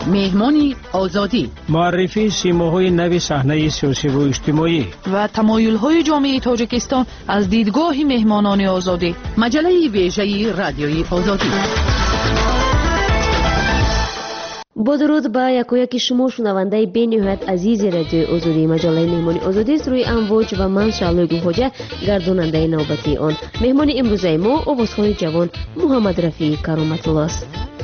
مهمانی آزادی، معرفی سیماهای نو صحنه سیاسی و اجتماعی و تمایل‌های جامعه تاجیکستان از دیدگاه مهمانان آزادی. مجله ویژه رادیوی آزادی. با درود به یکایک شما شنونده بین‌نهایت عزیز رادیوی آزادی. مجله مهمانی آزادی است روی امواج و من شعله گوهاجه گرداننده نوبتی آن. مهمان امروزه ما آوازخوان جوان محمد رفیع کرامت الله است.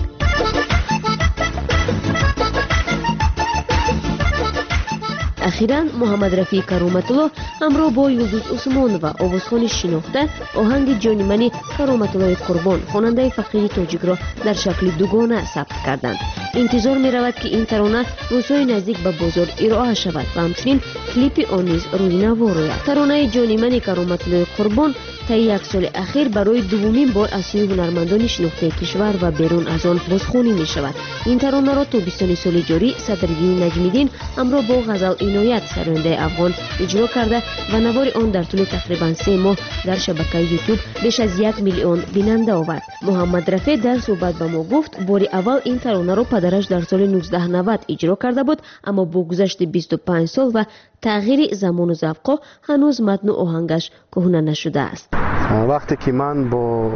اخیراً محمد رفیع کرامت الله همراه با یلدوز عثمانова آوازخوان شناخته آهنگ جان من کرامت الله قربان خواننده فقیر تاجیک را در شکل دوگانه ثبت کردند. انتظار می رود که این ترانه روزهای نزدیک به بازار ارائه شود و همچنین کلیپ آن نیز روی نوا روید. ترانه جان من کرامت الله قربان طی یک سال اخیر برای دومین بار از سوی هنرمندان شناخته کشور و بیرون از آن بازخوانی می شود. این ترانه را تابستان سال جاری صدرالدین نجمیدین همراه با غزل عنایت سراننده افغان اجرا کرده و نوار آن در طول تقریبا 3 ماه در شبکه یوتیوب بیش از 1 میلیون بیننده آورد. محمد رفیع در صحبت با ما گفت بار اول این ترانه را پدرش در سال 1990 اجرا کرده بود، اما با گذشت 25 سال و تغییر زمان و ذوق هنوز متن و آهنگش کهنه نشده است. وقتی که من با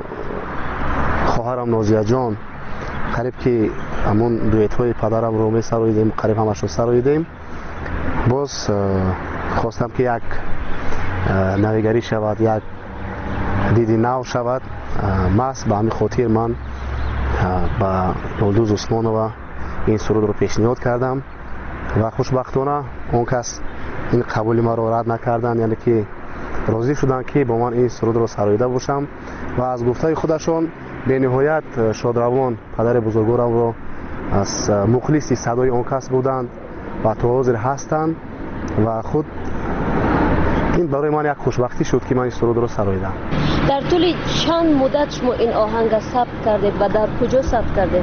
خواهرم نازیه جان قریب که همون دویت های پدرم رو می سراییدیم، قریب همش رو سراییدیم، باز خواستم که یک نویگری شود، یک دیدی نو شود. ماست به همین خاطر من با یلدوز عثمانова این سرود رو پیشنهاد کردم و خوشبختانه اون کس این قبول ما رو رد نکردن، یعنی که راضی شدن که با من این سرود رو سراییده باشم و از گفته خودشون به نهایت شادروان پدر بزرگوارم رو از مخلصی صدای اون کس بودند و تا حاضر هستند و خود این برای من یک خوشبختی شد که من این سرود رو سراییدم. در طول چند مدت شما این آهنگ ثبت کردید و در کجا ثبت کردید؟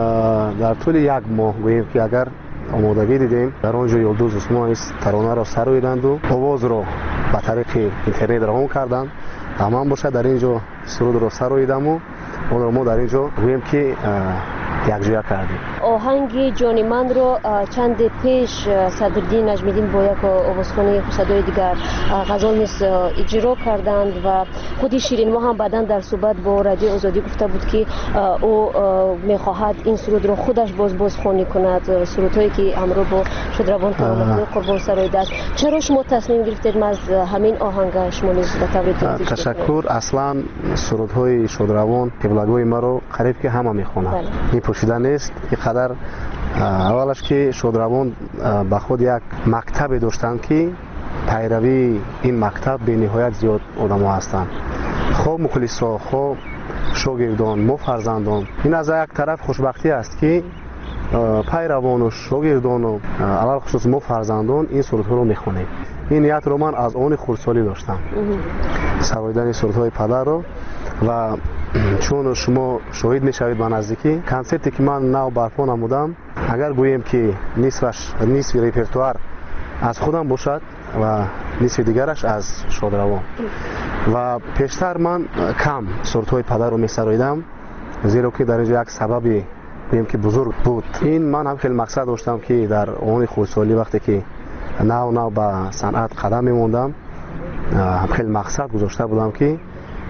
در طول 1 ماه گوییم که اگر آمادگی دیدیم در آنجا یلدوز عثمان ترانه را سراییدند و آواز را به طریق اینترنت روان کردند. تمام باشه در اینجا سرود را سراییدم و اون را ما در اینجا گوییم که یکجا کردیم. آهنگ جان من رو چند پیش صدرالدین نجمیدین با یک آوازخوان صدای دیگر غزال نیز اجرا کردند و خودی شیرین ما هم بعداً در صحبت با رادیو آزادی گفته بود که او میخواهد این سرود رو خودش بازخوانی کند، سرودهایی که همراه با شادروان کرامت قربان سراییده است. چرا شما تصمیم گرفتید از همین آهنگ شما نیز به طور دیگه؟ تشکر. اصلا سرودهای شادروان قبلگوی ما رو قریب که همه میخوانند. این پوشیده نیست. اینقدر اولش که شادروان به خود یک مکتب داشتند که پیروی این مکتب به نهایت زیاد آدم ها هستند، خوب مخلصا، خوب شاگردان، ما فرزندان. این از یک طرف خوشبختی است که پیروان و شاگردان و اول خصوص ما فرزندان این سرودها رو میخونیم. این نیت رو من از آن خردسالی داشتم، سراییدن سرودهای پدر رو. و چون شما شاهد میشوید به نزدیکی کنسرتی که من نو برپا نمودم، اگر گوییم که نصف ریپرتوار از خودم باشد و نصف دیگرش از شادروان و پیشتر من کم سرودهای پدر رو میسراییدم، زیرا که در اینجا یک سببی گوییم که بزرگ بود. این من هم خیلی مقصد داشتم که در آن خردسالی وقتی که نو به صنعت قدم میموندم خیلی مقصد گذاشته بودم که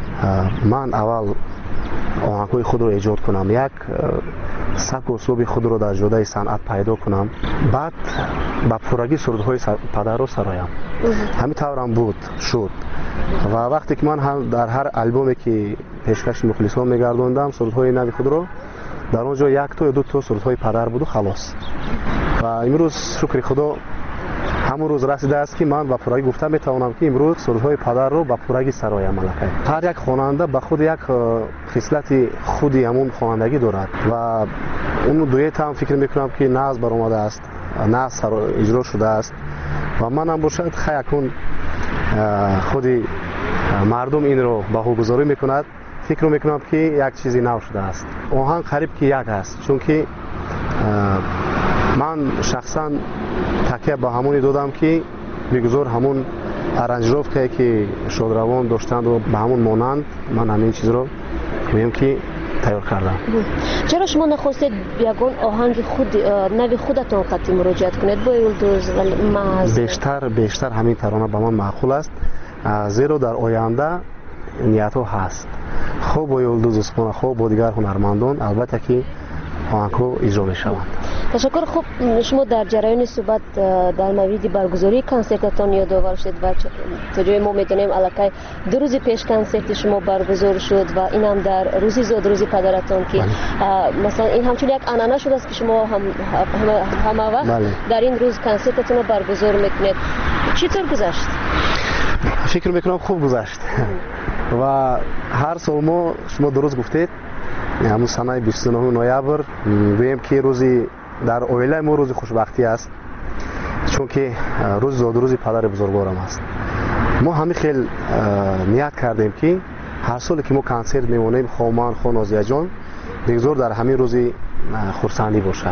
من اول آهنگ‌های خود رو ایجاد کنم، یک سبک و اسلوب خود رو در جوده صنعت پیدا کنم، بعد با پورگی سرودهای پدر رو سرایم. همین طورم بود شد و وقتی که من هم در هر البومی که پیشکش مخلصان میگردوندم سرودهای نوی خود رو، در اونجا 1 تا یا 2 تا سرودهای پدر بود و خلاص. و امروز شکر خدا همون روز رسیده است که من با پورگی گفتم میتوانم که امروز سرودهای پدر رو با پورگی سرایم. ملکه هر یک خواننده به خود یک خصلت خودی همون خوانندگی دارد و اون دویت هم فکر میکنم که ناز برآمده است، ناز اجرا شده است و من هم باشد خیلی خودی مردم این رو بهوگذاری میکند، فکر میکنم که یک چیزی نو شده است. آهنگ قریب که یک است، چون که من شخصا تکیه با همونی دادم که بگذار همون ارنجروفتی که شادروان داشتند و به همون مانند من همین چیز رو میگم که تیار کردم. چرا شما نخواستید یگان آهنگ خود نوی خودتان قطعی مراجعت کنید با یلدوز و محض؟ بیشتر همین ترانه به من معقول است، زیرا در آینده نیت ها هست خوب با یلدوز عثمان، خوب با دیگر هنرمندان البته که آهنگ ها اجرا می شوند. تشکر. خوب شما در جریان صحبت در مورد برگزاری کنسرتتان یادآور شد و تا جای ما میدونیم الکی 2 روز پیش کنسرت شما برگزار شد و این هم در روزی زاد روزی پدرتان که مثلا این همچون یک عنعنه شده است که شما همه وقت در این روز کنسرتتون رو برگزار میکنید. چطور گذشت؟ فکر میکنم خوب گذشت و هر سال ما شما درست گفتید همون سنه 29 نوامبر گوییم که روزی در اویله ما روز خوشبختی است، چون که روز زاد روزی پدر بزرگوارم است. ما همین خیلی نیت کردیم که هر سال که ما کنسرت میمونیم خوامان نازیه جان بگذار در همین روزی خرسندی باشد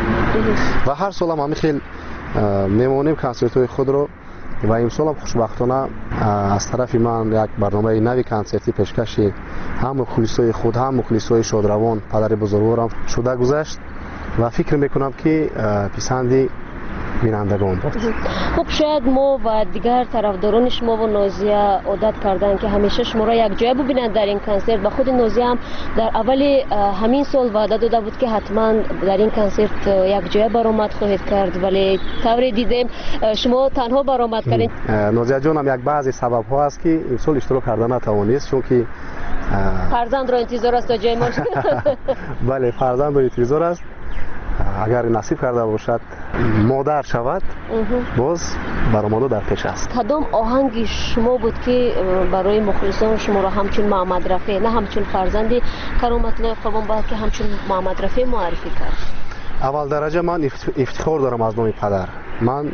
و هر سال هم همین خیلی میمونیم کنسرت های خود رو و امسال هم خوشبختانه از طرف من یک برنامه نوی کنسرتی پیشکشی هم مخلصای خود هم مخلصای شادروان پدر بزرگوارم شده گذشت و فکر میکنم که پسندی بینندگان بود. خب شاید ما و دیگر طرفداران شما و نازیه عادت کردن که همیشه شما را یک جای ببینند در این کنسرت و خود نازیه هم در اول همین سال وعده داده بود که حتما در این کنسرت یک جای برآمد خواهید کرد، ولی طوری دیدیم شما تنها برآمد کردین. نازیه جان هم یک بعضی سبب ها است که این سال اشتراک کردن نتوانست، چون که فرزند را انتظار است تا جای ما. بله فرزند را انتظار است، اگر نصیب کرده باشد مادر شود باز برآمده در پیش است. کدام آهنگ شما بود که برای مخلصان شما را همچون محمد رفیع نه همچون فرزند کرامت الله قربان بلکه همچون محمد رفیع معرفی کرد؟ اول درجه من افتخار دارم از نام پدر. من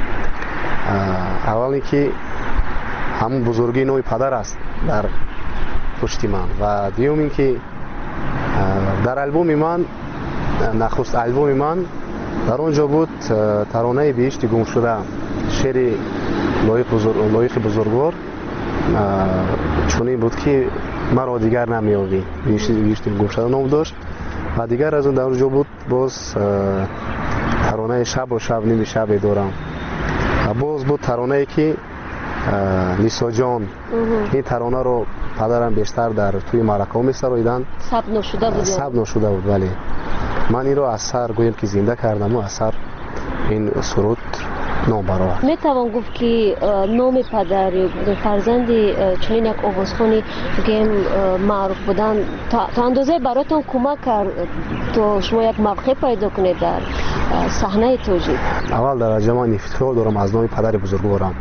اولی که همون بزرگی نام پدر است در پشت من و دیوم این که در البوم من نخست البوم من در اونجا بود ترانه بهشت گم شده، شعر لایق بزرگوار چونین بود که مرا دیگر نمیابی، بهشت گم شده نام داشت و دیگر از اون در اونجا بود باز ترانه شب و شب نمی شب دارم و باز بود ترانه که لیسا جان. این ترانه رو پدرم بیشتر در توی مرکه می سرایدن ثبت نشده بود ولی من این رو از سر گویم که زنده کردم و از سر این سرود نام برآورد. می توان گفت که نام پدر فرزند چنین یک آوازخوانی که معروف بودن تا اندازه براتون کمک کرد تا شما یک موقع پیدا کنید در صحنه توجیه؟ اول درجه من افتخار دارم از نام پدر بزرگوارم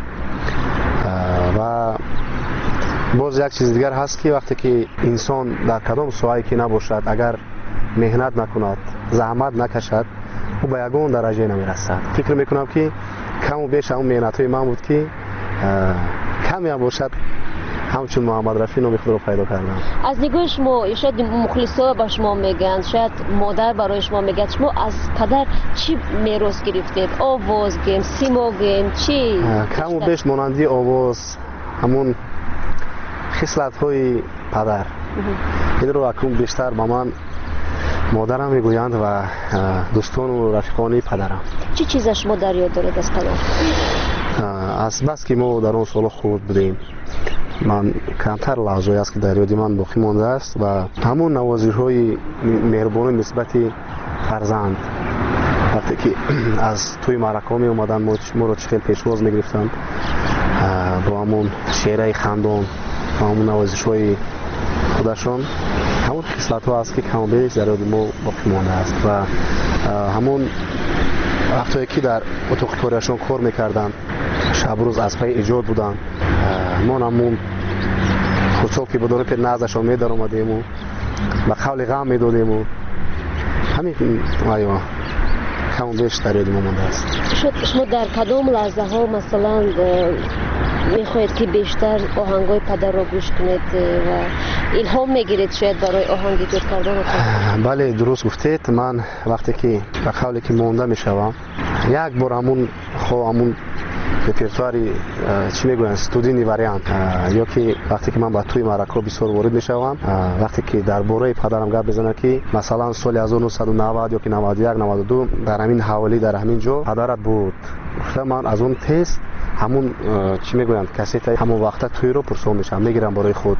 و باز یک چیز دیگر هست که وقتی که انسان در کدام ساحه‌ای که نباشد اگر مهنت نکند زحمت نکشد او به یگان درجه نمیرسد. فکر میکنم که کم و بیش اون مهنت های من بود که کمی هم باشد همچون محمد رفیع نام خود رو پیدا کردم. از نگاه شما شاید مخلصا با شما میگن، شاید مادر برای شما میگه، شما از پدر چی میراث گرفتید؟ آواز گیم، سیما گیم، چی؟ کم و بیش مانندی آواز همون خصلت های پدر. این رو اکنون بیشتر با من مادرم میگویند و دوستان و رفیقانی پدرم. چی چیز شما در یاد دارید از پدر؟ از بس که ما در اون سال خود بودیم من کمتر لحظه‌ای است که در یاد من باقی مانده است و همون نوازش‌های مهربانی نسبت فرزند وقتی که از توی مرکه می اومدن ما رو چخیل پیشواز میگرفتن با همون شعرهای خندان و همون نوازش‌های خودشون، همون خصلت ها است که کم و بیش در یاد ما باقی مانده است و همون وقتی که در اتاق کاریشون کار میکردن شب روز از پی ایجاد بودن ما همون خودشو که بدون پر نازشون می در اومدیم و قول غم میدادیم و همین آیا کم و بیش در یاد ما مانده است. شما در کدام لحظه ها مثلا میخواید که بیشتر آهنگای پدر را گوش کنید و الهام میگیرید شاید برای آهنگ ایجاد کردن؟ بله درست گفتید. من وقتی که به قولی که مانده میشوم یک بار همون رپرتواری چی میگوین استودینی واریانت یا که وقتی که من با توی معرکه بسیار وارد میشوم وقتی که درباره پدرم گپ بزنه که مثلا سال 1990 یا که 91 92 در همین حوالی در همین جا پدرت بود من از اون تست همون چی میگوین کاسیت همون وقت توی رو پرسون میشم میگیرم برای خود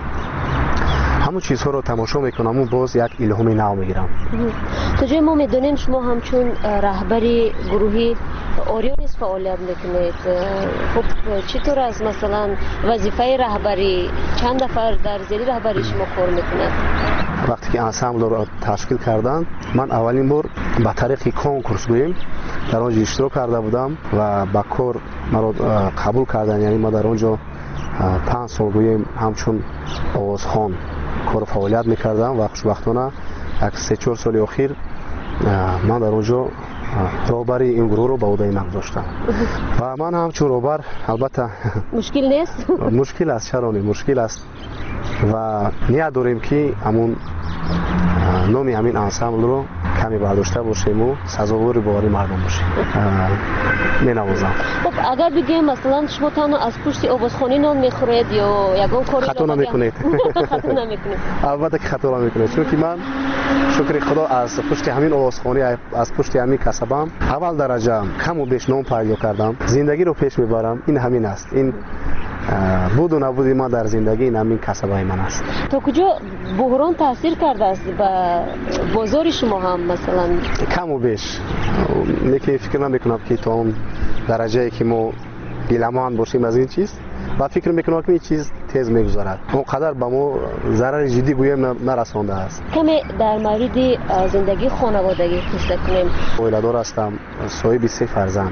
همون چیزها رو تماشا میکنم و باز یک الهامی نو میگیرم. تا جای ما میدونیم شما همچون رهبری گروهی اوریونیس فعالیت میکنید. خب چطور از مثلا وظیفه رهبری چند نفر در زیر رهبری شما کار میکنند؟ وقتی که انسامبل رو تشکیل کردن من اولین بار با طریق کنکورس گوییم در اونجا اشتراک کرده بودم و با کار مرا قبول کردن. یعنی ما در اونجا 5 سال گوییم همچون آوازخوان کار فعالیت میکردم و خوشبختانه یک 3-4 سال اخیر من در اونجا رهبری این گروه رو به عهده من گذاشتم و من همچون رهبر البته مشکل نیست؟ مشکل است، چرا نه مشکل است و نیت داریم که همون نامی همین انسامبل رو کمی برداشته باشیم و سزاوار باوری مردم باشیم. مینوازم. خب اگر بگیم مثلا شما تنها از پشت آوازخوانی نام میخورید یا یگان کاری خطا نمیکنید؟ خطا نمیکنید؟ البته که خطا نمیکنید، چون که من شکر خدا از پشت همین آوازخوانی از پشت همین کسبم اول درجه کم و بیش نام پیدا کردم، زندگی رو پیش میبرم. این همین است. این بود و نبودی ما در زندگی این همین کسبای من است. تا کجا بحران تاثیر کرده است به بازار شما هم مثلا؟ کم و بیش لیکن فکر نمیکنم که تا اون درجه که ما گیلمان باشیم از این چیز و فکر میکنم که این چیز تیز میگذرد اونقدر به ما ضرر جدی گویم نرسانده است. کمی در مورد زندگی خانوادگی قصه کنیم. اویلادار هستم، صاحب 3 فرزند،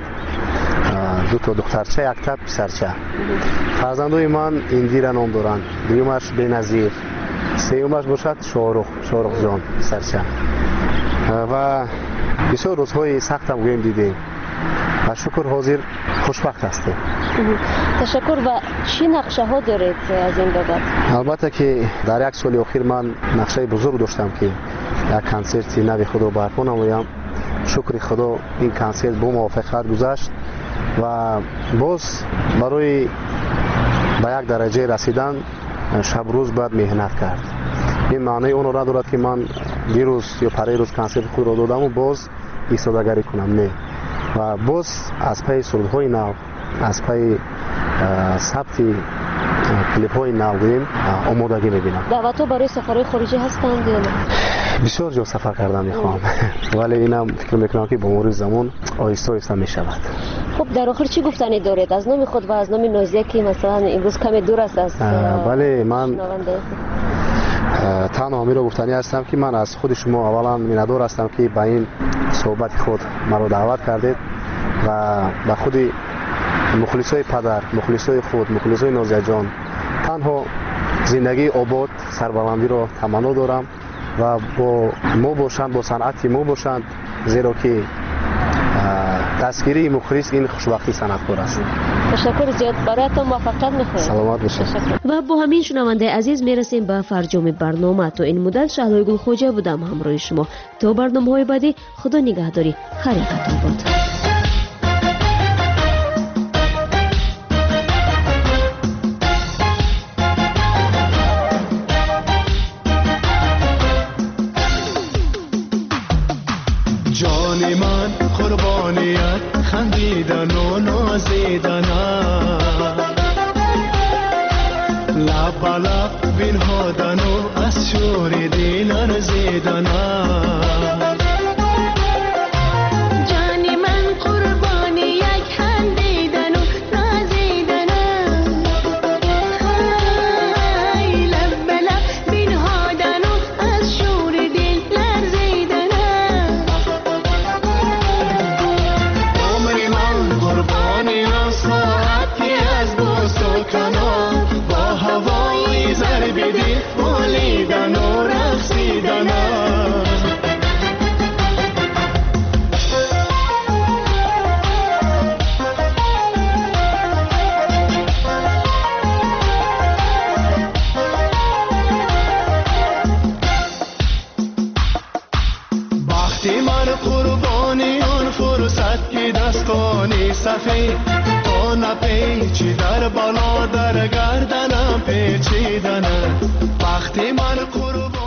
2 تا دخترچه، 1 تا پسرچه. فرزندای من اندیره نام دارند، دویمش بنظیر، سومش باشد شاهرخ جان پسرچه و بسیار روزهای سخت هم گویم دیدیم و شکر حاضر خوشبخت هستیم. تشکر. و چی نقشه ها دارید از این بابت؟ البته که در 1 سال اخیر من نقشه بزرگ داشتم که یک کنسرت نوی خدا برپا نمایم. شکر خدا این کنسرت با موافقت گذشت و باز برای به یک درجه رسیدن شب روز باید مهنت کرد. این معنی اون را ندارد که من دیروز یا پریروز کنسرت خود را دادم و باز ایستادگی کنم، نه. و باز از پی سرودهای نو، از پی ثبت کلیپ های نو گوییم آمادگی میبینم. دعوت ها برای سفرهای خارجی هستند یا نه؟ بسیار جا سفر کردن میخوام ولی اینم فکر میکنم که با مرور زمان آهسته آهسته میشود. خب در آخر چی گفتنی دارید از نام خود و از نام نازیه که مثلا امروز کمی دور است از بله من تنها همین رو گفتنی هستم که من از خود شما اولا میندار هستم که با این صحبت خود مرا دعوت کردید و با خود مخلصای پدر، مخلصای خود، مخلصای نازیه جان تنها زندگی آباد سربلندی رو تمنا دارم و با ما باشند، با صنعت ما باشند، زیرا که دستگیری مخلص این خوشبختی صنعتکار است. تشکر زیاد، برایتان موفقیت می‌خوایم. سلامت باشید. و با همین شنونده عزیز میرسیم به فرجام برنامه. تو این مدت شهلای گلخوجه بودم همراه شما. تا برنامه‌های بعدی خدا نگهداری. خیرتون باد. جان من قربانیت خندیدن و نازیدن لب لب بنهادن و از شور دل ارزیدن قربانی آن فرصت که دستانی سفید جان پیچی در بالا در گردنم پیچیدنه وقتی من قربان